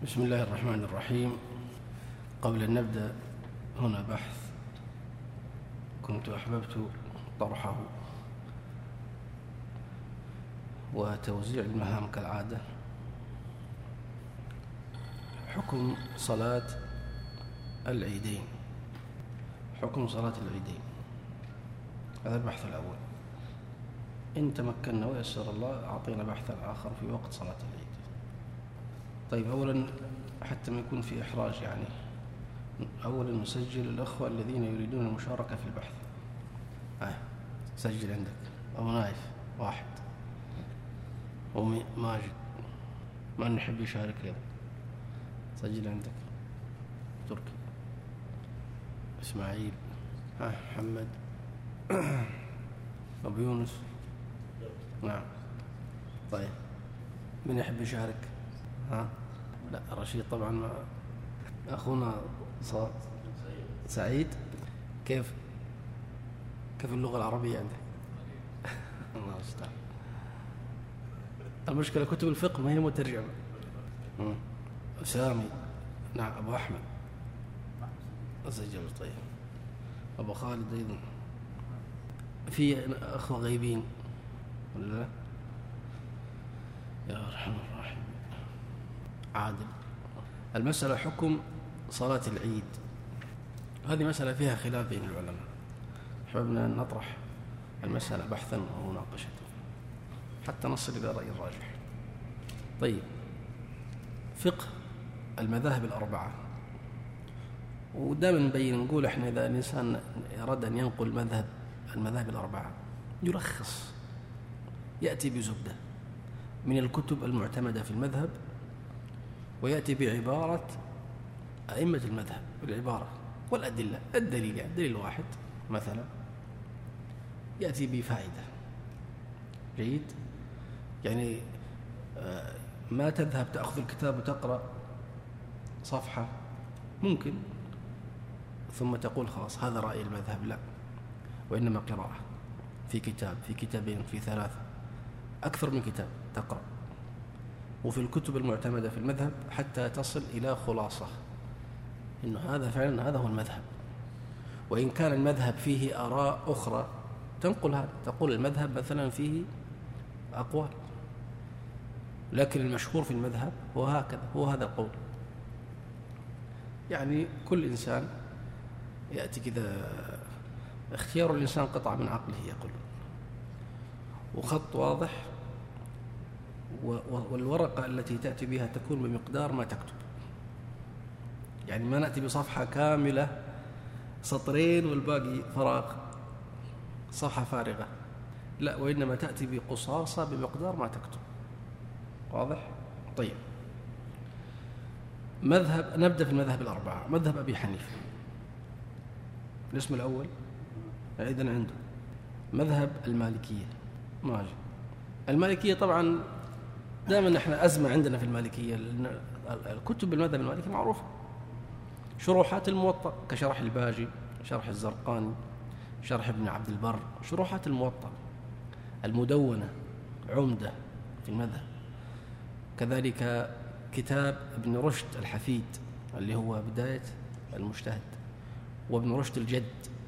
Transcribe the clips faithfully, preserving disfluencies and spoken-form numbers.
بسم الله الرحمن الرحيم. قبل أن نبدأ هنا بحث كنت أحببت طرحه وتوزيع المهام كالعادة. حكم صلاة العيدين حكم صلاة العيدين هذا البحث الأول. إن تمكنا ويسر الله أعطينا بحثا آخر في وقت صلاة العيد. طيب، أولا حتى ما يكون في إحراج، يعني أولا نسجل الأخوة الذين يريدون المشاركة في البحث. آه. سجل عندك أبو نايف واحد، وماجد ما نحب يشارك اليوم، سجل عندك. تركي، إسماعيل، ها محمد، أبو يونس. نعم. طيب، من يحب يشارك؟ ها؟ لا، رشيد طبعا. ما أخونا صار سعيد. كيف كيف اللغة العربية عندك؟ الله يستر. المشكلة كتب الفقه ما هي مترجمة. سامي. نعم. أبو أحمد أسجل. طيب، أبو خالد أيضا. في أخوة غيبين ولا لا؟ يا أرحم الراحمين. عادل. المسألة حكم صلاة العيد، هذه مسألة فيها خلاف بين العلماء، حببنا أن نطرح المسألة بحثا ومناقشة حتى نصل إلى رأي الراجح. طيب، فقه المذاهب الأربعة، ودائما نبين نقول إحنا إذا الإنسان أراد أن ينقل مذهب المذاهب الأربعة يرخص، يأتي بزبدة من الكتب المعتمدة في المذهب، ويأتي بعبارة أئمة المذهب، بالعبارة والأدلة. الدليل يعني دليل واحد مثلا يأتي بفائدة. جيد. يعني ما تذهب تأخذ الكتاب وتقرأ صفحة ممكن ثم تقول خلاص هذا رأي المذهب، لا، وإنما قراءة في كتاب، في كتابين، في ثلاثة، أكثر من كتاب تقرأ، وفي الكتب المعتمدة في المذهب حتى تصل إلى خلاصة إنه هذا فعلا هذا هو المذهب. وإن كان المذهب فيه آراء أخرى تنقل هذا، تقول المذهب مثلا فيه أقوال، لكن المشهور في المذهب هو هكذا، هو هذا القول. يعني كل إنسان يأتي كذا، اختيار الإنسان قطعة من عقله يقول، وخط واضح، والورقة التي تأتي بها تكون بمقدار ما تكتب. يعني ما نأتي بصفحة كاملة سطرين والباقي فراغ، صفحة فارغة، لا، وإنما تأتي بقصاصة بمقدار ما تكتب. واضح؟ طيب، مذهب نبدأ في المذهب الأربعة. مذهب أبي حنيفة الاسم الأول أيضا عنده مذهب المالكية. ماجد. المالكية طبعا دائما نحن أزمة عندنا في المالكية، لأن الكتب المذهب المالكي معروفة، شروحات الموطأ كشرح الباجي، شرح الزرقاني، شرح ابن عبد البر، شروحات الموطأ، المدونة عمدة في المذهب، كذلك كتاب ابن رشد الحفيد اللي هو بداية المجتهد، وابن رشد الجد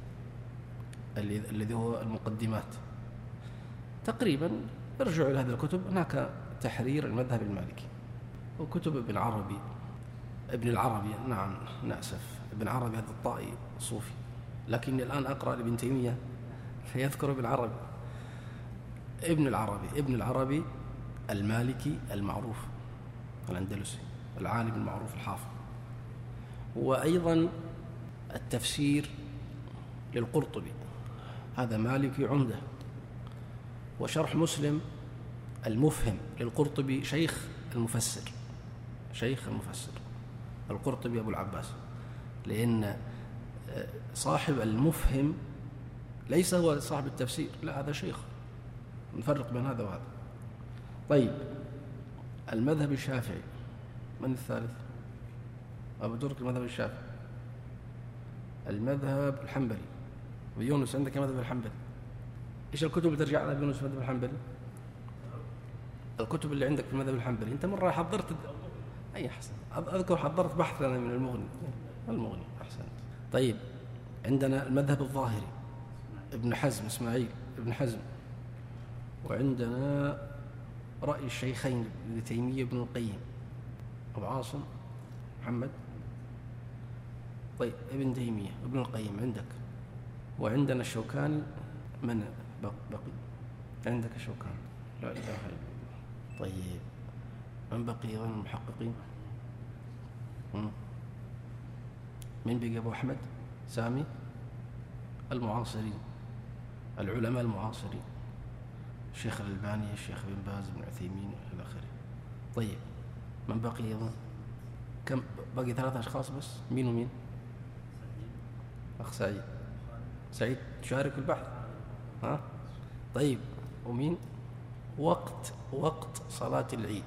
الذي هو المقدمات. تقريبا ارجعوا إلى هذه الكتب، هناك تحرير المذهب المالكي. وكتب ابن عربي ابن العربي نعم نأسف ابن عربي هذا الطائي صوفي، لكني الآن أقرأ لابن تيمية فيذكر ابن عربي. ابن العربي ابن العربي المالكي المعروف الأندلسي، العالم المعروف الحافظ. وأيضا التفسير للقرطبي، هذا مالكي عمدة. وشرح مسلم المفهم للقرطبي، شيخ المفسر شيخ المفسر القرطبي أبو العباس، لأن صاحب المفهم ليس هو صاحب التفسير، لا، هذا شيخ، نفرق بين هذا وهذا. طيب، المذهب الشافعي من الثالث؟ أبو ترك المذهب الشافعي. المذهب الحنبلي ويونس، عندك المذهب الحنبلي. إيش الكتب اللي ترجع لها بيونس في المذهب الحنبلي؟ الكتب اللي عندك في المذهب الحنبلي. أنت مرة حضرت أي أحسن. أذكر حضرت بحث لنا من المغني. المغني أحسن. طيب عندنا المذهب الظاهري ابن حزم إسماعيل ابن حزم، وعندنا رأي الشيخين ابن تيمية ابن القيم أبو عاصم محمد. طيب ابن تيمية ابن القيم عندك، وعندنا الشوكاني. من بقي عندك الشوكاني؟ لا إله إلا الله. طيب من بقي غير المحققين؟ من بقي؟ أبو أحمد سامي. المعاصرين العلماء المعاصرين، الشيخ الألباني، الشيخ بن باز، بن عثيمين إلى آخره. طيب من بقي أيضا؟ كم بقي؟ ثلاثة أشخاص بس. مين ومين؟ أخ سعيد. سعيد تشارك البحث؟ ها؟ طيب ومين؟ وقت وقت صلاة العيد.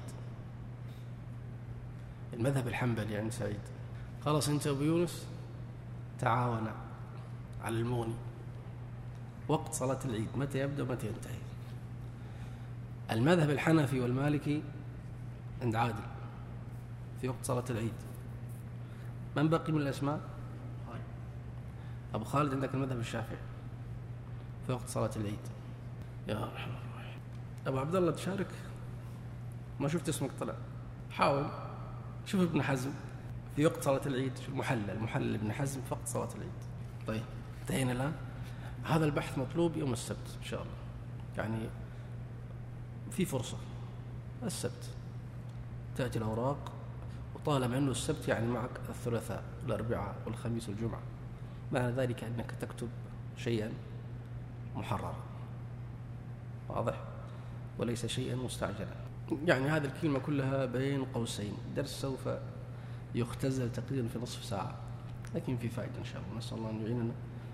المذهب الحنبلي عند سعيد. خلاص أنت وأبو يونس تعاونا على المغني. وقت صلاة العيد متى يبدأ ومتى ينتهي؟ المذهب الحنفي والمالكي عند عادل في وقت صلاة العيد. من بقي من الأسماء؟ أبو خالد. عندك المذهب الشافعي في وقت صلاة العيد. يا رحمة الله. أبو عبد الله تشارك؟ ما شفت اسمك طلع. حاول شوف ابن حزم في وقت صلاة العيد. المحلل المحلل ابن حزم في وقت صلاة العيد. طيب انتهينا الآن. هذا البحث مطلوب يوم السبت إن شاء الله، يعني في فرصة السبت تأتي الأوراق، وطالما أنه السبت يعني معك الثلاثاء والأربعاء والخميس والجمعة، معنى ذلك أنك تكتب شيئا محررا واضح وليس شيئا مستعجلا. يعني هذه الكلمة كلها بين قوسين، درس سوف يختزل تقريبا في نصف ساعة، لكن في فائدة إن شاء الله. نسأل الله أن يعيننا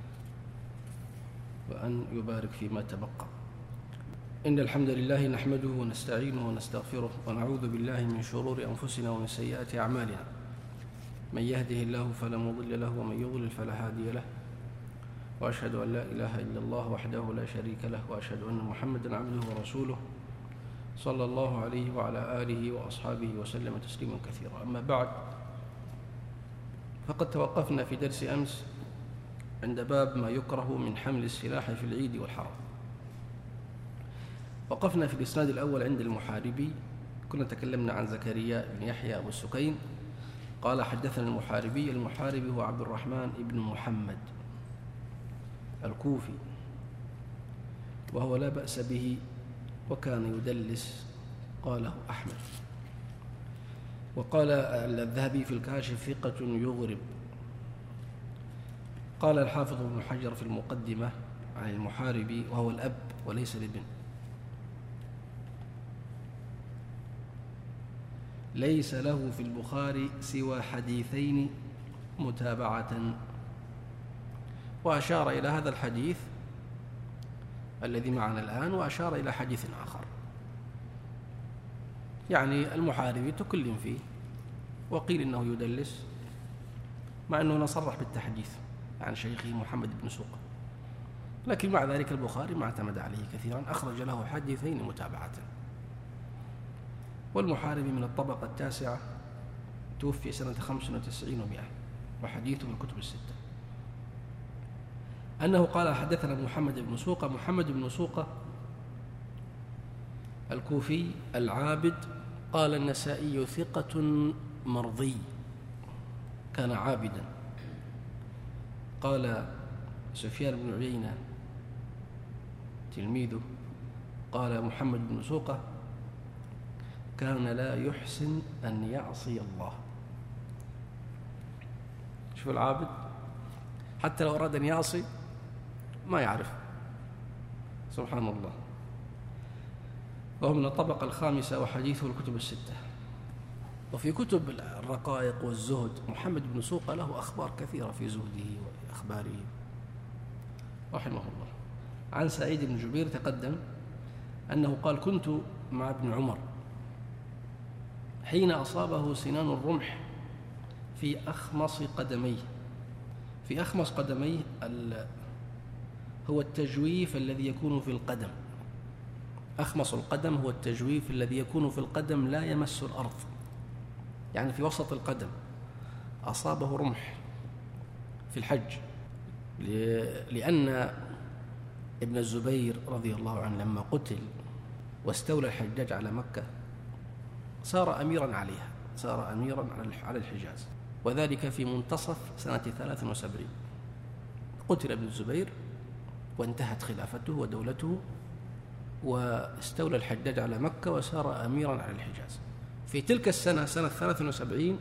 وأن يبارك فيما تبقى. إن الحمد لله نحمده ونستعينه ونستغفره ونعوذ بالله من شرور أنفسنا ومن سيئات أعمالنا. من يهده الله فلا مضل له ومن يضلل فلا هادي له، وأشهد أن لا إله إلا الله وحده لا شريك له، وأشهد أن محمدا عبده ورسوله صلى الله عليه وعلى آله وأصحابه وسلم تسليما كثيرا. أما بعد، فقد توقفنا في درس أمس عند باب ما يكره من حمل السلاح في العيد والحرم. وقفنا في الإسناد الأول عند المحاربي، كنا تكلمنا عن زكريا بن يحيى أبو السكين قال حدثنا المحاربي. المحاربي هو عبد الرحمن بن محمد الكوفي، وهو لا بأس به وكان يدلس، قاله أحمد. وقال الذهبي في الكاشف ثقة يغرب. قال الحافظ ابن حجر في المقدمة عن المحاربي وهو الأب وليس الابن: ليس له في البخاري سوى حديثين متابعة. وأشار إلى هذا الحديث الذي معنا الآن، وأشار إلى حديث آخر. يعني المحاربي تكلم فيه وقيل إنه يدلس، مع أنه نصرح بالتحديث عن شيخه محمد بن سوقة، لكن مع ذلك البخاري ما اعتمد عليه كثيرا، أخرج له حديثين متابعة. والمحاربي من الطبقة التاسعة، توفي سنة خمس وتسعين ومئة، وحديثه من الكتب الستة. أنه قال حدثنا محمد بن سوقة. محمد بن سوقة الكوفي العابد، قال النسائي ثقة مرضي، كان عابدا. قال سفيان بن عيينة تلميذه قال محمد بن سوقة كان لا يحسن أن يعصي الله. شوف العابد حتى لو أراد أن يعصي ما يعرف، سبحان الله. وهو من الطبقة الخامسة، وحديثه الكتب الستة. وفي كتب الرقائق والزهد محمد بن سوقة له أخبار كثيرة في زهده وأخباره رحمه الله. عن سعيد بن جبير تقدم أنه قال: كنت مع ابن عمر حين أصابه سنان الرمح في أخمص قدميه. في أخمص قدميه هو التجويف الذي يكون في القدم. أخمص القدم هو التجويف الذي يكون في القدم لا يمس الأرض، يعني في وسط القدم، أصابه رمح في الحج، لأن ابن الزبير رضي الله عنه لما قتل واستولى الحجاج على مكة صار أميرا عليها، صار أميرا على الحجاز، وذلك في منتصف سنة ثلاث وسبعين. قتل ابن الزبير وانتهت خلافته ودولته، واستولى الحجاج على مكة وصار أميرا على الحجاز. في تلك السنة سنة ثلاث وسبعين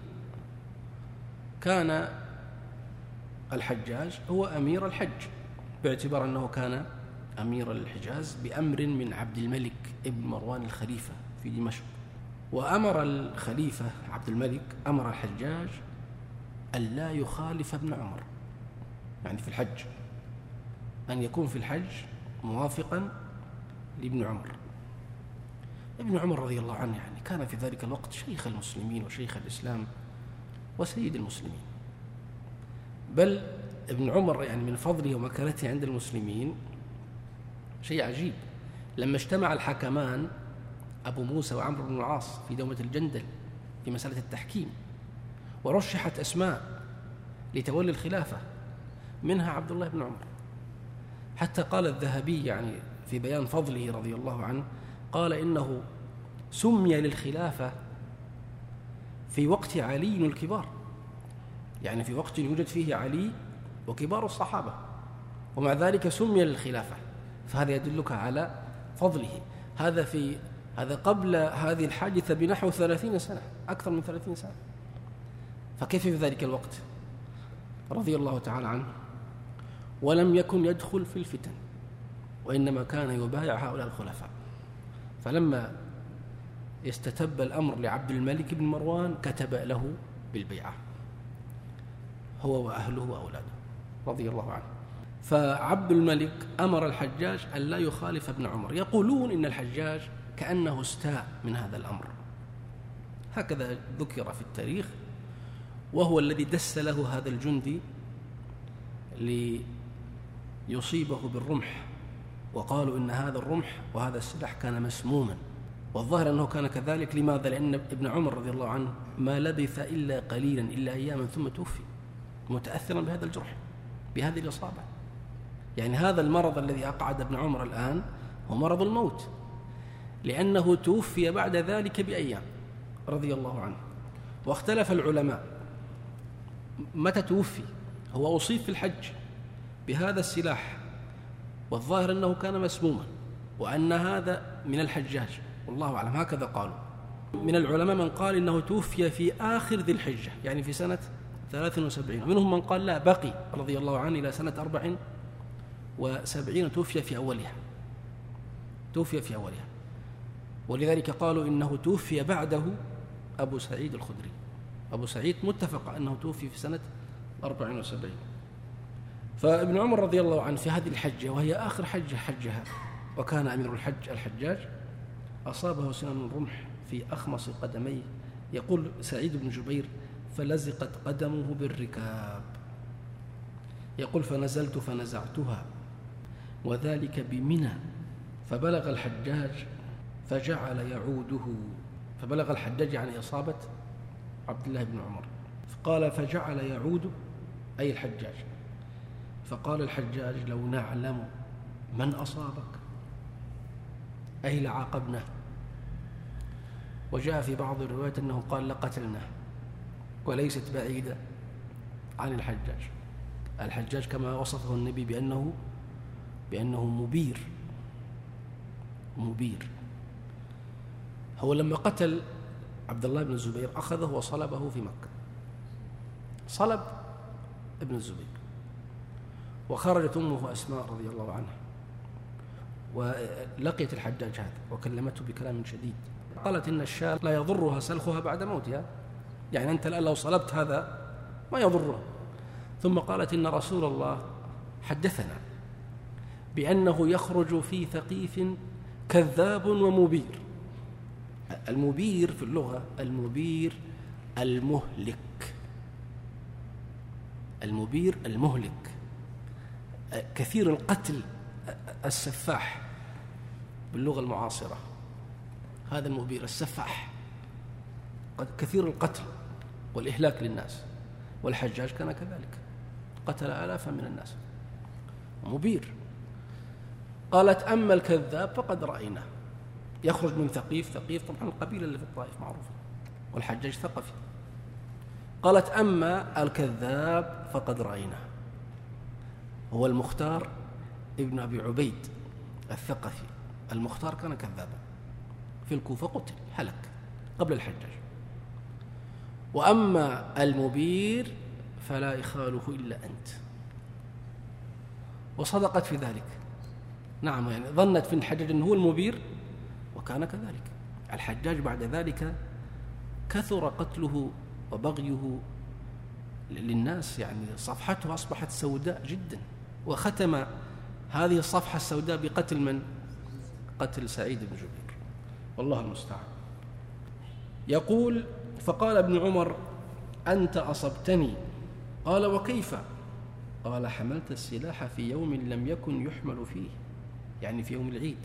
كان الحجاج هو أمير الحج، باعتبار أنه كان أمير الحجاز بأمر من عبد الملك ابن مروان الخليفة في دمشق. وأمر الخليفة عبد الملك أمر الحجاج ألا يخالف ابن عمر، يعني في الحج أن يكون في الحج موافقا لابن عمر. ابن عمر رضي الله عنه يعني كان في ذلك الوقت شيخ المسلمين وشيخ الإسلام وسيد المسلمين، بل ابن عمر يعني من فضله ومكانته عند المسلمين شيء عجيب. لما اجتمع الحكمان أبو موسى وعمرو بن العاص في دومة الجندل في مسألة التحكيم، ورشحت أسماء لتولي الخلافة منها عبد الله بن عمر، حتى قال الذهبي يعني في بيان فضله رضي الله عنه، قال إنه سمي للخلافة في وقت علي الكبار، يعني في وقت يوجد فيه علي وكبار الصحابة، ومع ذلك سمي للخلافة، فهذا يدلك على فضله. هذا في هذا قبل هذه الحادثة بنحو ثلاثين سنة، أكثر من ثلاثين سنة، فكيف في ذلك الوقت رضي الله تعالى عنه؟ ولم يكن يدخل في الفتن، وإنما كان يبايع هؤلاء الخلفاء. فلما استتب الأمر لعبد الملك بن مروان كتب له بالبيعة هو وأهله وأولاده رضي الله عنه. فعبد الملك أمر الحجاج أن لا يخالف ابن عمر. يقولون إن الحجاج كأنه استاء من هذا الأمر، هكذا ذكر في التاريخ، وهو الذي دس له هذا الجندي ليصيبه بالرمح، وقالوا إن هذا الرمح وهذا السلاح كان مسموما، والظاهر أنه كان كذلك. لماذا؟ لأن ابن عمر رضي الله عنه ما لبث إلا قليلا إلا أياما ثم توفي متأثرا بهذا الجرح، بهذه الإصابة. يعني هذا المرض الذي أقعد ابن عمر الآن هو مرض الموت، لأنه توفي بعد ذلك بأيام رضي الله عنه. واختلف العلماء متى توفي. هو أصيب في الحج بهذا السلاح، والظاهر أنه كان مسموما، وأن هذا من الحجاج، والله أعلم، هكذا قالوا. من العلماء من قال إنه توفي في آخر ذي الحجة، يعني في سنة ثلاث وسبعين، ومنهم من قال لا، بقي رضي الله عنه إلى سنة أربع وسبعين، توفي في أولها توفي في أولها ولذلك قالوا إنه توفي بعده أبو سعيد الخدري. أبو سعيد متفق أنه توفي في سنة أربع وسبعين. فابن عمر رضي الله عنه في هذه الحجة، وهي آخر حجة حجها وكان أمير الحج الحجاج، أصابه سنان الرمح في أخمص قدميه. يقول سعيد بن جبير: فلزقت قدمه بالركاب. يقول: فنزلت فنزعتها، وذلك بمنى، فبلغ الحجاج فجعل يعوده. فبلغ الحجاج يعني إصابة عبد الله بن عمر، فقال: فجعل يعود أي الحجاج. فقال الحجاج: لو نعلم من أصابك أي لعاقبناه. وجاء في بعض الروايات أنه قال: لقتلناه. وليست بعيدة عن الحجاج. الحجاج كما وصفه النبي بأنه بأنه مبير مبير. هو لما قتل عبد الله بن الزبير أخذه وصلبه في مكة، صلب ابن الزبير، وخرجت أمه أسماء رضي الله عنها ولقيت الحجاج هذا وكلمته بكلام شديد. قالت: إن الشاة لا يضرها سلخها بعد موتها، يعني أنت الآن لو صلبت هذا ما يضره. ثم قالت: إن رسول الله حدثنا بأنه يخرج في ثقيف كذاب ومبير. المبير في اللغة المبير المهلك، المبير المهلك، كثير القتل، السفاح باللغة المعاصرة، هذا المبير السفاح، كثير القتل والإهلاك للناس. والحجاج كان كذلك، قتل آلافا من الناس، مبير. قالت أما الكذاب فقد رأيناه، يخرج من ثقيف. ثقيف طبعا القبيلة اللي في الطائف معروفة، والحجاج ثقفي. قالت أما الكذاب فقد رأيناه، هو المختار ابن أبي عبيد الثقفي. المختار كان كذابا في الكوفة، قتل هلك قبل الحجاج. وأما المبير فلا إخاله إلا أنت. وصدقت في ذلك، نعم، يعني ظنت في الحجاج أنه هو المبير، وكان كذلك. الحجاج بعد ذلك كثر قتله وبغيه للناس، يعني صفحته أصبحت سوداء جدا، وختم هذه الصفحة السوداء بقتل من؟ قتل سعيد بن جبير، والله المستعان. يقول: فقال ابن عمر: أنت أصبتني. قال: وكيف؟ قال: حملت السلاح في يوم لم يكن يحمل فيه، يعني في يوم العيد،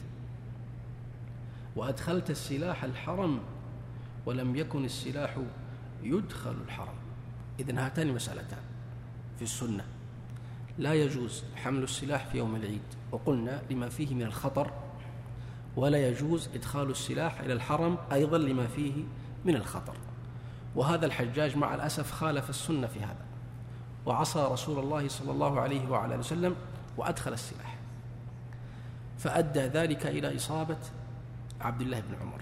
وأدخلت السلاح الحرم ولم يكن السلاح يدخل الحرم. إذن هاتان مسألتان في السنة: لا يجوز حمل السلاح في يوم العيد، وقلنا لما فيه من الخطر، ولا يجوز إدخال السلاح إلى الحرم أيضا لما فيه من الخطر. وهذا الحجاج مع الأسف خالف السنة في هذا، وعصى رسول الله صلى الله عليه وعلى آله وسلم وأدخل السلاح، فأدى ذلك إلى إصابة عبد الله بن عمر،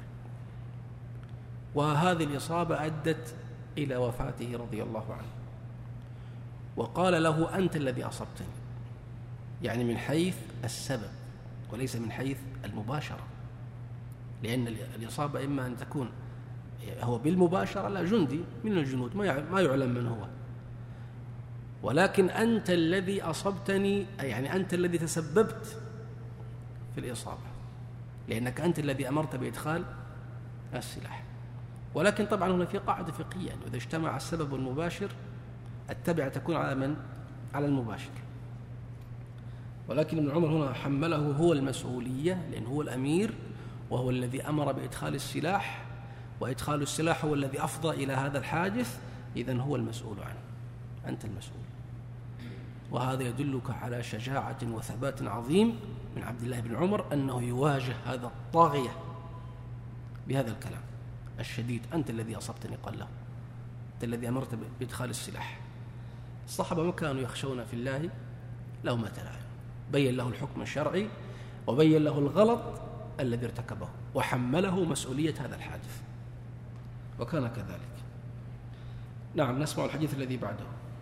وهذه الإصابة أدت إلى وفاته رضي الله عنه. وقال له: أنت الذي أصبتني، يعني من حيث السبب وليس من حيث المباشرة، لأن الإصابة إما أن تكون هو بالمباشرة، لا، جندي من الجنود ما يعلم من هو، ولكن أنت الذي أصبتني، يعني أنت الذي تسببت في الإصابة، لأنك أنت الذي أمرت بإدخال السلاح. ولكن طبعا هنا في قاعدة فقهية، يعني إذا اجتمع السبب والمباشر التبعة تكون على من؟ على المباشر. ولكن ابن عمر هنا حمله هو المسؤولية، لأنه هو الأمير وهو الذي أمر بإدخال السلاح، وإدخال السلاح هو الذي أفضى إلى هذا الحادث، إذن هو المسؤول عنه، أنت المسؤول. وهذا يدلك على شجاعة وثبات عظيم من عبد الله بن عمر، أنه يواجه هذا الطاغية بهذا الكلام الشديد: أنت الذي أصبتني. قال له: أنت الذي أمرت بإدخال السلاح. الصحابة ما كانوا يخشون في الله لومة لائم، بين له الحكم الشرعي وبين له الغلط الذي ارتكبه، وحمله مسؤولية هذا الحادث، وكان كذلك. نعم، نسمع الحديث الذي بعده.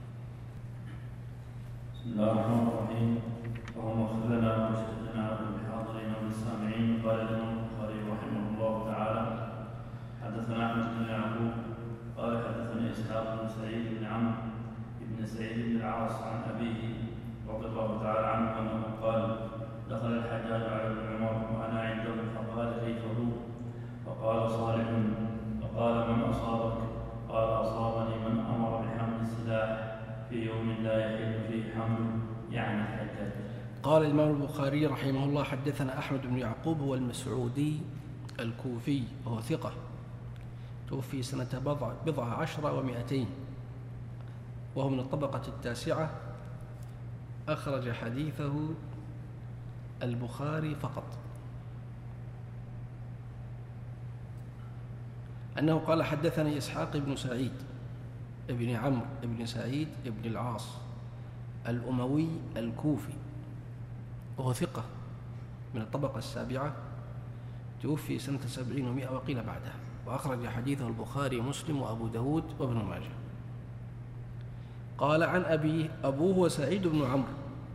بسم الله الرحمن الرحيم. اللهم اغفر لنا واشهدنا بالحاضرين والسامعين. قال الإمام البخاري رحمه الله تعالى: حدثنا أحمد بن يعقوب قال حدثني إسحاق بن سعيد بن عمرو بن سعيد بن العاص عن أبيه رضي الله تعالى عنه أنه قال: دخل الحجاج على ابن عمر وأنا عنده، فقال: كيف هو؟ فقال: صالح. فقال: من أصابك؟ قال: أصابني من أمر بحمل السلاح في يوم لا يحل فيه حمله، يعني الحجاج. قال الإمام البخاري رحمه الله: حدثنا أحمد بن يعقوب، هو المسعودي الكوفي، وهو ثقة، توفي سنة بضع, بضع عشر ومئتين، وهو من الطبقة التاسعة، أخرج حديثه البخاري فقط. أنه قال: حدثني إسحاق بن سعيد ابن عمرو ابن سعيد ابن العاص الأموي الكوفي، وهو ثقة من الطبقة السابعة، توفي سنة سبعين ومائة وقيل بعدها، وأخرج حديثه البخاري ومسلم وأبو داود وابن ماجه. قال: عن أبيه، أبوه وسعيد بن عمرو.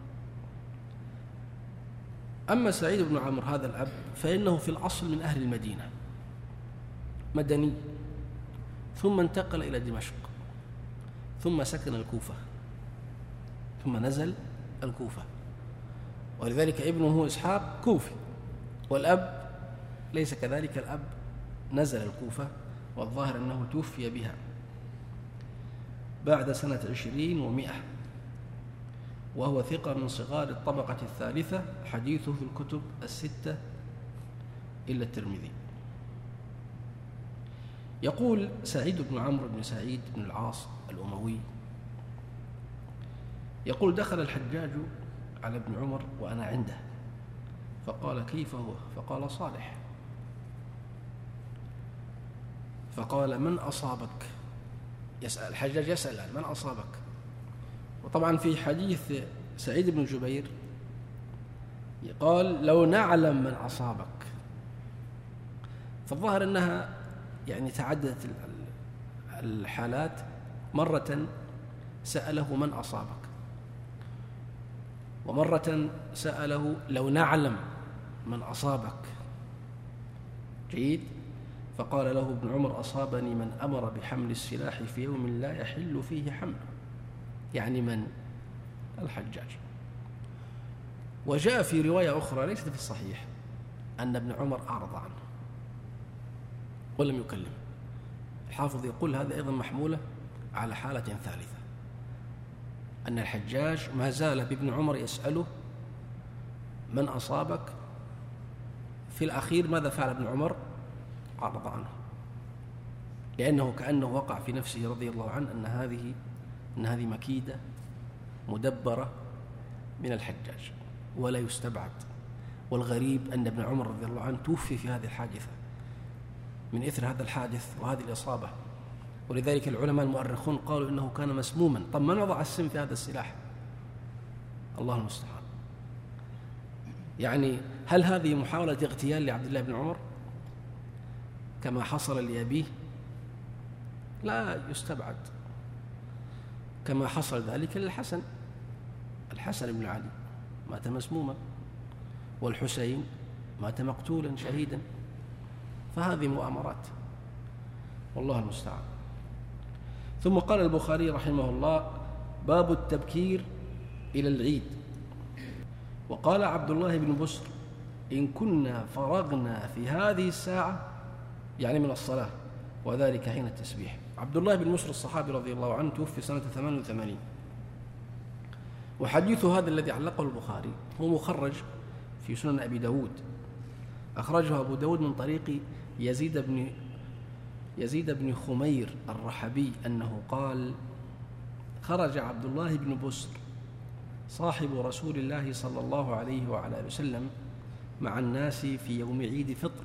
أما سعيد بن عمرو هذا الأب فإنه في الأصل من أهل المدينة، مدني، ثم انتقل إلى دمشق، ثم سكن الكوفة، ثم نزل الكوفة، ولذلك ابنه إسحاق كوفي، والأب ليس كذلك، الأب نزل الكوفة، والظاهر أنه توفي بها بعد سنة عشرين ومئة، وهو ثقة من صغار الطبقة الثالثة، حديثه في الكتب الستة إلا الترمذي. يقول سعيد بن عمرو بن سعيد بن العاص الأموي يقول دخل الحجاج على ابن عمر وأنا عنده فقال كيف هو؟ فقال صالح. فقال من أصابك؟ يسأل الحجاج يسأل من أصابك؟ وطبعا في حديث سعيد بن جبير قال لو نعلم من أصابك، فالظاهر أنها يعني تعددت الحالات. مرة سأله من أصابك، ومرة سأله لو نعلم من أصابك. جيد. فقال له ابن عمر أصابني من أمر بحمل السلاح في يوم لا يحل فيه حمله، يعني من الحجاج. وجاء في رواية أخرى ليست في الصحيح أن ابن عمر أعرض عنه ولم يكلم. الحافظ يقول هذا أيضا محمولة على حالة ثالثة، أن الحجاج ما زال بابن عمر يسأله من أصابك. في الأخير ماذا فعل ابن عمر؟ أعرض عنه، لأنه كأنه وقع في نفسه رضي الله عنه أن هذه أن هذه مكيدة مدبرة من الحجاج ولا يستبعد. والغريب أن ابن عمر رضي الله عنه توفي في هذه الحادثة من إثر هذا الحادث وهذه الإصابة. ولذلك العلماء المؤرخون قالوا إنه كان مسموما. طب من وضع السم في هذا السلاح؟ الله المستعان. يعني هل هذه محاولة اغتيال لعبد الله بن عمر كما حصل لأبيه؟ لا يستبعد. كما حصل ذلك للحسن، الحسن بن علي مات مسموما، والحسين مات مقتولا شهيدا. فهذه مؤامرات، والله المستعان. ثم قال البخاري رحمه الله باب التبكير إلى العيد. وقال عبد الله بن بسر إن كنا فرغنا في هذه الساعة، يعني من الصلاة، وذلك حين التسبيح. عبد الله بن بسر الصحابي رضي الله عنه توفي سنة ثمان وثمانين، وحديث هذا الذي علقه البخاري هو مخرج في سنن أبي داود. أخرجه أبو داود من طريق يزيد بن يزيد بن خمير الرحبي أنه قال خرج عبد الله بن بسر صاحب رسول الله صلى الله عليه وعلى آله وسلم مع الناس في يوم عيد فطر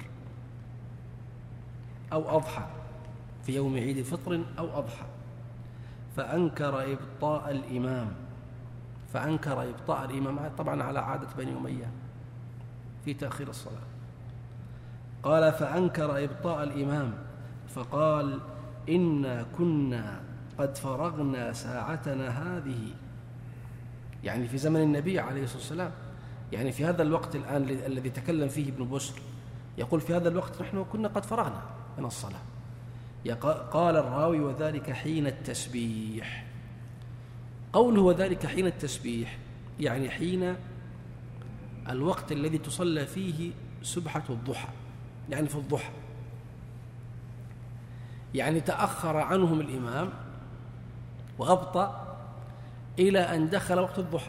أو أضحى، في يوم عيد فطر أو أضحى، فأنكر إبطاء الإمام فأنكر إبطاء الإمام طبعا على عادة بني أمية في تأخير الصلاة. قال فأنكر إبطاء الإمام فقال إنا كنا قد فرغنا ساعتنا هذه، يعني في زمن النبي عليه الصلاة والسلام، يعني في هذا الوقت الآن الذي تكلم فيه ابن بسر، يقول في هذا الوقت نحن كنا قد فرغنا من الصلاة. قال الراوي وذلك حين التسبيح. قوله وذلك حين التسبيح يعني حين الوقت الذي تصلى فيه سبحة الضحى، يعني في الضحى، يعني تأخر عنهم الإمام وأبطأ إلى أن دخل وقت الضحى.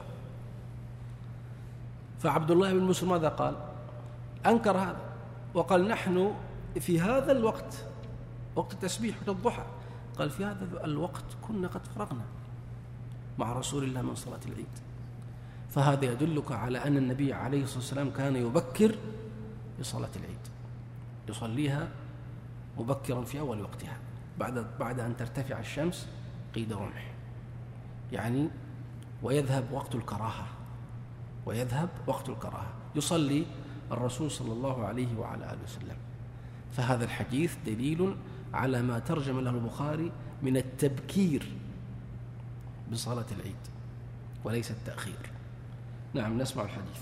فعبد الله بن مسلم ماذا قال؟ أنكر هذا وقال نحن في هذا الوقت، وقت التسبيح وقت الضحى، قال في هذا الوقت كنا قد فرغنا مع رسول الله من صلاة العيد. فهذا يدلك على أن النبي عليه الصلاة والسلام كان يبكر لصلاة العيد، يصليها مبكرا في أول وقتها بعد بعد أن ترتفع الشمس قيد رمح، يعني ويذهب وقت الكراهة ويذهب وقت الكراهة يصلي الرسول صلى الله عليه وعلى آله وسلم. فهذا الحديث دليل على ما ترجم له البخاري من التبكير بصلاة العيد وليس التأخير. نعم، نسمع الحديث.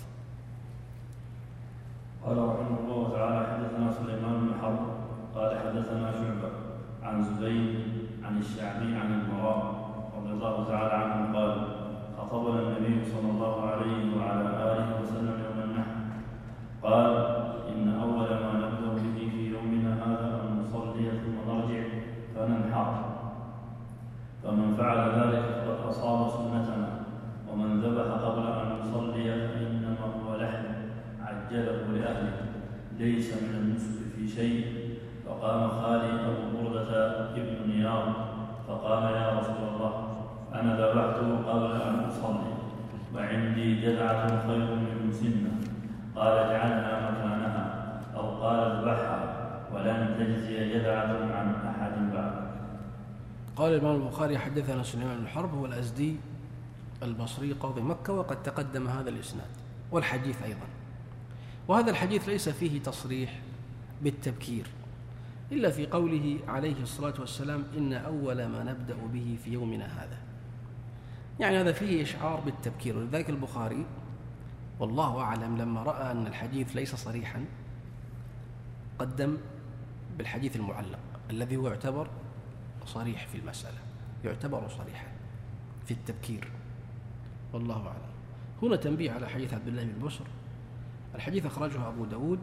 قال رحمه الله تعالى حدثنا سليمان بن حرب قال حدثنا شعبة عن زبيد عن الشعبي عن البراء رضي الله تعالى عنه قال خطبنا النبي صلى الله عليه وعلى آله وسلم يوم النحر قال إن أول ما نبدأ به في يومنا هذا أن نصلي ثم نرجع فننحر، فمن فعل ذلك فقد أصاب سنتنا، ومن ذبح قبل أن يصلي فإنما هو لحم عجله لأهله ليس من النسك في شيء. فقام خالي أبو عقبة بن نيار فقال يا رسول الله أنا ذبحته قبل أن أصلي وعندي جذعة خير من مسنة، قال اجعلها مكانها، أو قال اذبحها ولن تجزي جذعة عن أحد بعد. قال الإمام البخاري حدثنا سليمان بن حرب هو الأزدي البصري قاضي مكة، وقد تقدم هذا الإسناد والحديث أيضا. وهذا الحديث ليس فيه تصريح بالتبكير إلا في قوله عليه الصلاة والسلام إن أول ما نبدأ به في يومنا هذا، يعني هذا فيه إشعار بالتبكير. ولذلك البخاري والله أعلم لما رأى أن الحديث ليس صريحا قدم بالحديث المعلق الذي هو يعتبر صريح في المسألة، يعتبر صريحا في التبكير، والله أعلم. هنا تنبيه على حديث عبد الله بن بسر. الحديث أخرجه أبو داود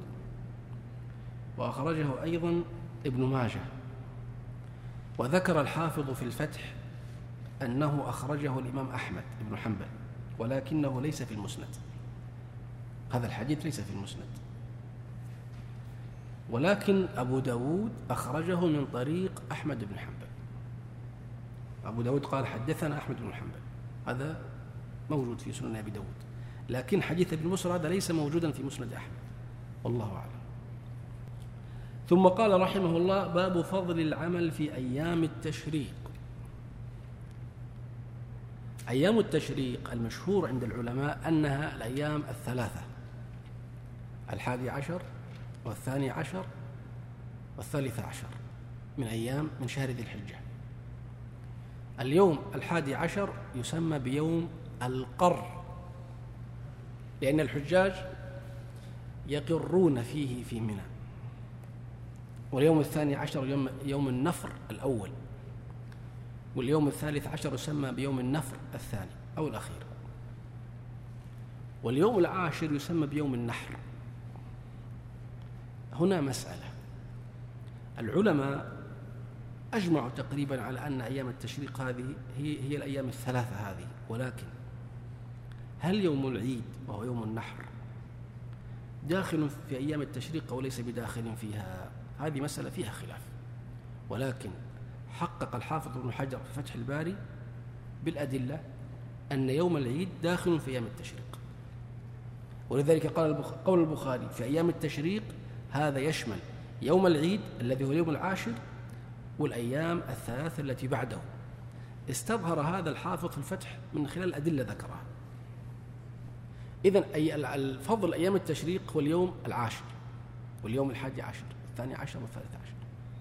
وأخرجه أيضا ابن ماجه، وذكر الحافظ في الفتح أنه أخرجه الإمام أحمد بن حنبل ولكنه ليس في المسند. هذا الحديث ليس في المسند، ولكن أبو داود أخرجه من طريق أحمد بن حنبل. أبو داود قال حدثنا أحمد بن حنبل، هذا موجود في سنن أبي داود، لكن حديث ابن بسر هذا ليس موجودا في مسند أحمد، والله أعلم. ثم قال رحمه الله باب فضل العمل في أيام التشريق. أيام التشريق المشهور عند العلماء أنها الأيام الثلاثة، الحادي عشر والثاني عشر والثالث عشر من أيام من شهر ذي الحجة. اليوم الحادي عشر يسمى بيوم القر، لأن الحجاج يقرون فيه في منى. واليوم الثاني عشر يوم, يوم النفر الأول، واليوم الثالث عشر يسمى بيوم النفر الثاني أو الأخير، واليوم العاشر يسمى بيوم النحر. هنا مسألة، العلماء أجمعوا تقريبا على أن أيام التشريق هذه هي, هي الأيام الثلاثة هذه، ولكن هل يوم العيد وهو يوم النحر داخل في أيام التشريق أو ليس بداخل فيها؟ هذه مسألة فيها خلاف، ولكن حقق الحافظ ابن حجر في فتح الباري بالأدلة أن يوم العيد داخل في أيام التشريق، ولذلك قال قول البخاري في أيام التشريق هذا يشمل يوم العيد الذي هو اليوم العاشر والأيام الثلاثة التي بعده. استظهر هذا الحافظ في الفتح من خلال الأدلة ذكرها. إذن أي الفضل أيام التشريق هو اليوم العاشر واليوم الحادي عشر والثاني عشر والثالث عشر.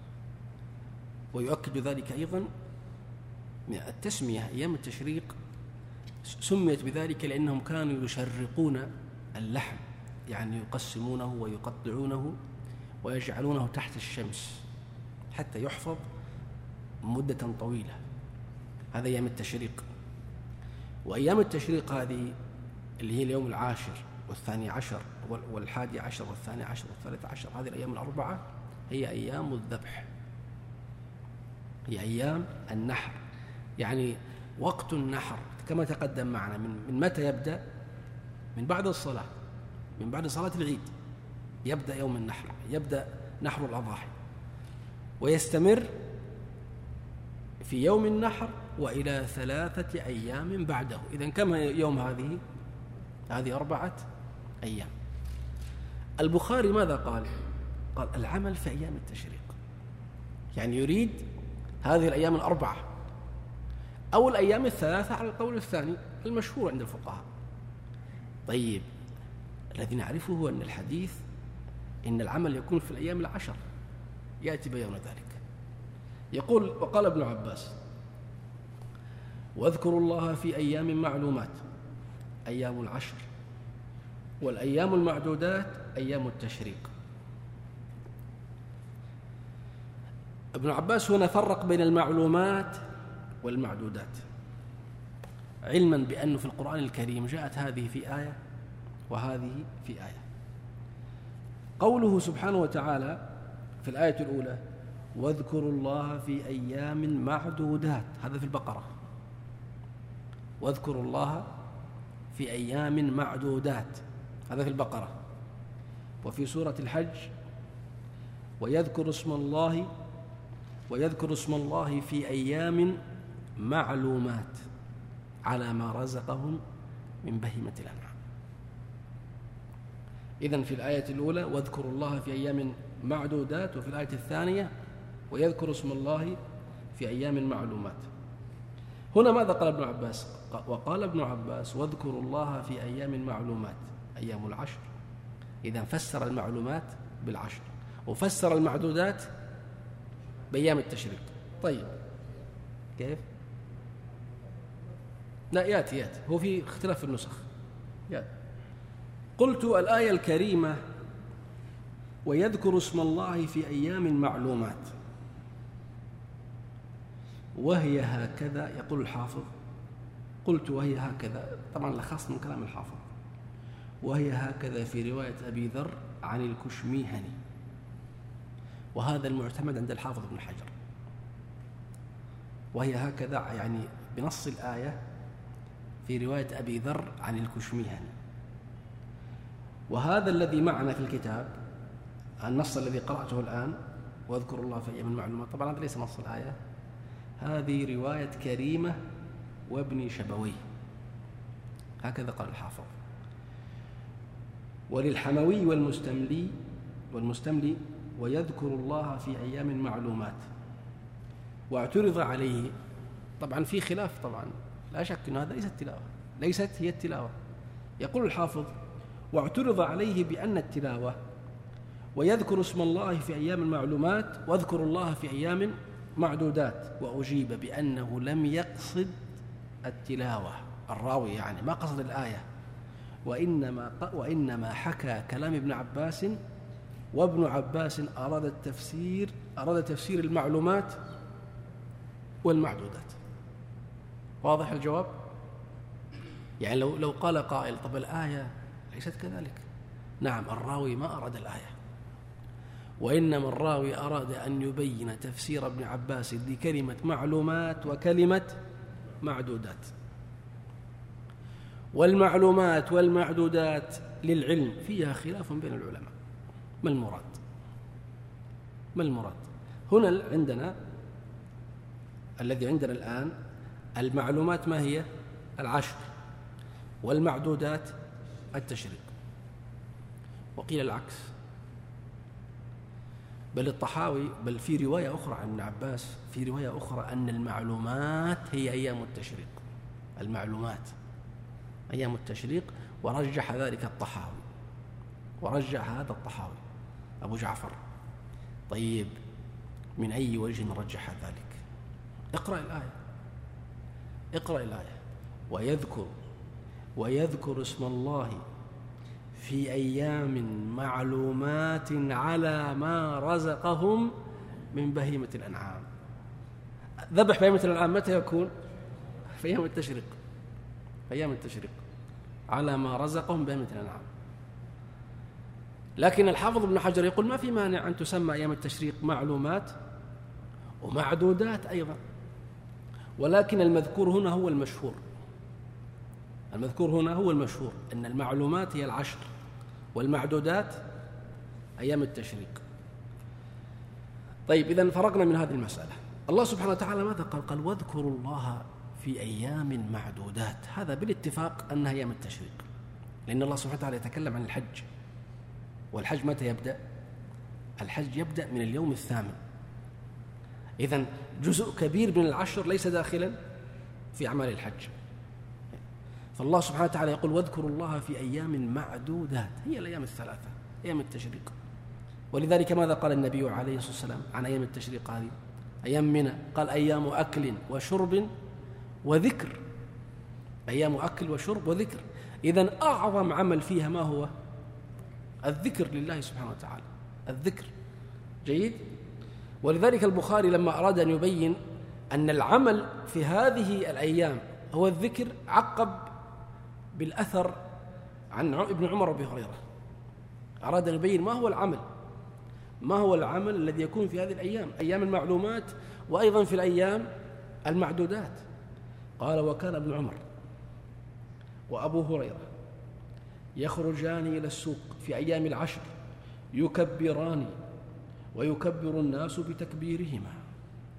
ويؤكد ذلك أيضا التسمية أيام التشريق سميت بذلك لأنهم كانوا يشرقون اللحم، يعني يقسمونه ويقطعونه ويجعلونه تحت الشمس حتى يحفظ مدة طويلة. هذا أيام التشريق. وأيام التشريق هذه اللي هي اليوم العاشر والثاني عشر والحادي عشر والثاني عشر والثالث عشر، هذه الأيام الأربعة هي أيام الذبح، هي أيام النحر. يعني وقت النحر كما تقدم معنا من, من متى يبدأ؟ من بعد الصلاة، من بعد صلاة العيد يبدأ يوم النحر، يبدأ نحر الأضاحي ويستمر في يوم النحر وإلى ثلاثة أيام بعده. إذن كم يوم هذه؟ هذه أربعة أيام. البخاري ماذا قال؟ قال العمل في أيام التشريق، يعني يريد هذه الأيام الأربعة أو الأيام الثلاثة على القول الثاني المشهور عند الفقهاء. طيب، الذي نعرفه هو أن الحديث إن العمل يكون في الأيام العشر، يأتي بيان ذلك. يقول وقال ابن عباس واذكروا الله في أيام معلومات، أيام العشر، والأيام المعدودات أيام التشريق. ابن عباس هنا فرق بين المعلومات والمعدودات، علما بأنه في القرآن الكريم جاءت هذه في آية وهذه في آية. قوله سبحانه وتعالى في الآية الأولى واذكروا الله في أيام معدودات، هذا في البقرة، واذكروا الله في أيام معدودات، هذا في البقرة. وفي سورة الحج ويذكر اسم الله ويذكر اسم الله في أيام معلومات على ما رزقهم من بهيمة الأنعام. إذن في الآية الأولى واذكروا الله في أيام معدودات، وفي الآية الثانية ويذكر اسم الله في أيام معلومات. هنا ماذا قال ابن عباس؟ وقال ابن عباس واذكروا الله في أيام معلومات، أيام العشر. إذن فسر المعلومات بالعشر وفسر المعدودات بأيام التشريق. طيب كيف؟ لا ياتي ياتي هو في اختلاف في النسخ. ياتي. قلت الآية الكريمة ويذكر اسم الله في أيام معلومات، وهي هكذا يقول الحافظ. قلت وهي هكذا، طبعا لخص من كلام الحافظ، وهي هكذا في رواية أبي ذر عن الكشميهني، وهذا المعتمد عند الحافظ ابن حجر. وهي هكذا يعني بنص الآية في رواية أبي ذر عن الكشميهني، وهذا الذي معنا في الكتاب النص الذي قرأته الآن واذكر الله في أيام المعلومات، طبعا هذا ليس نص الآية، هذه رواية كريمة وابن شبوي، هكذا قال الحافظ. وللحموي والمستملي والمستملي ويذكر الله في أيام معلومات، واعترض عليه. طبعا في خلاف، طبعا لا شك أن هذا ليست تلاوة، ليست هي التلاوة. يقول الحافظ واعترض عليه بأن التلاوة ويذكر اسم الله في أيام المعلومات واذكر الله في أيام معدودات، وأجيب بأنه لم يقصد التلاوة الراوي، يعني ما قصد الآية، وإنما, وإنما حكى كلام ابن عباس، وابن عباس أراد التفسير أراد تفسير المعلومات والمعدودات. واضح الجواب؟ يعني لو لو قال قائل طب الآية ليست كذلك، نعم الراوي ما أراد الآية، وإنما الراوي أراد أن يبين تفسير ابن عباس لكلمة معلومات وكلمة معدودات. والمعلومات والمعدودات للعلم فيها خلاف بين العلماء، ما المراد؟ ما المراد؟ هنا عندنا الذي عندنا الآن المعلومات ما هي؟ العشر، والمعدودات التشريق. وقيل العكس، بل الطحاوي بل في رواية أخرى عن ابن عباس، في رواية أخرى أن المعلومات هي أيام التشريق، المعلومات أيام التشريق، ورجح ذلك الطحاوي، ورجح هذا الطحاوي أبو جعفر. طيب من أي وجه رجح ذلك؟ اقرأ الآية، اقرأ الآية ويذكر ويذكر اسم الله في أيام معلومات على ما رزقهم من بهيمة الأنعام. ذبح بهيمة الأنعام متى يكون؟ في أيام التشريق، في أيام التشريق على ما رزقهم بهيمة الأنعام. لكن الحافظ ابن حجر يقول ما في مانع أن تسمى أيام التشريق معلومات ومعدودات أيضا، ولكن المذكور هنا هو المشهور، المذكور هنا هو المشهور أن المعلومات هي العشر والمعدودات أيام التشريق. طيب إذن فرقنا من هذه المسألة. الله سبحانه وتعالى ماذا قال؟ قال واذكروا الله في أيام معدودات، هذا بالاتفاق أنها أيام التشريق، لأن الله سبحانه وتعالى يتكلم عن الحج، والحج متى يبدأ؟ الحج يبدأ من اليوم الثامن. إذن جزء كبير من العشر ليس داخلا في أعمال الحج. فالله سبحانه وتعالى يقول واذكروا الله في أيام معدودات، هي الأيام الثلاثة أيام التشريق. ولذلك ماذا قال النبي عليه الصلاة والسلام عن أيام التشريق هذه؟ أيام منى قال أيام أكل وشرب وذكر، أيام أكل وشرب وذكر. إذن أعظم عمل فيها ما هو؟ الذكر لله سبحانه وتعالى، الذكر. جيد. ولذلك البخاري لما أراد أن يبين أن العمل في هذه الأيام هو الذكر عقب بالأثر عن ابن عمر وابي هريرة، أراد أن يبين ما هو العمل، ما هو العمل الذي يكون في هذه الأيام، أيام المعلومات وأيضا في الأيام المعدودات. قال وكان ابن عمر وأبو هريرة يخرجان إلى السوق في أيام العشر يكبران ويكبر الناس بتكبيرهما.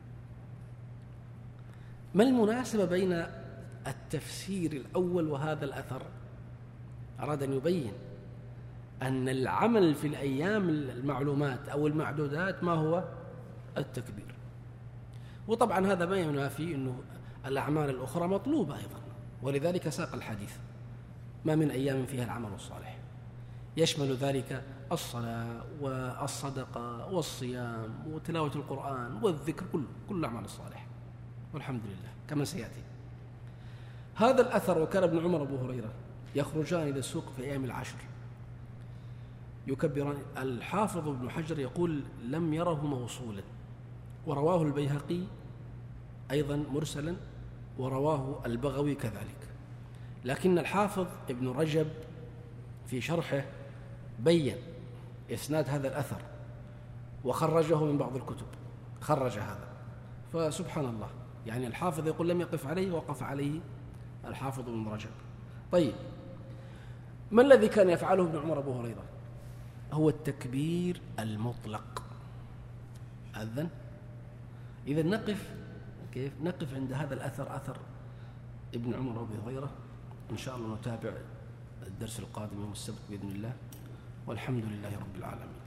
ما المناسبة بين التفسير الأول وهذا الأثر؟ أراد أن يبين أن العمل في الأيام المعلومات أو المعدودات ما هو التكبير. وطبعا هذا ما ينافي أنه الأعمال الأخرى مطلوبة أيضا، ولذلك ساق الحديث ما من أيام فيها العمل الصالح، يشمل ذلك الصلاة والصدقة والصيام وتلاوة القرآن والذكر، كله كل الأعمال الصالحة والحمد لله كما سيأتي. هذا الأثر وكان ابن عمر وابو هريرة يخرجان إلى السوق في أيام العشر يكبران. الحافظ ابن حجر يقول لم يره موصولا، ورواه البيهقي أيضا مرسلا، ورواه البغوي كذلك، لكن الحافظ ابن رجب في شرحه بين إسناد هذا الأثر وخرجه من بعض الكتب، خرج هذا. فسبحان الله، يعني الحافظ يقول لم يقف عليه وقف عليه الحافظ ابن رجب. طيب، ما الذي كان يفعله ابن عمر أبو هريرة؟ هو التكبير المطلق. أذن، إذا نقف كيف نقف عند هذا الأثر، أثر ابن عمر أبو هريرة. إن شاء الله نتابع الدرس القادم يوم السبت بإذن الله، والحمد لله رب العالمين.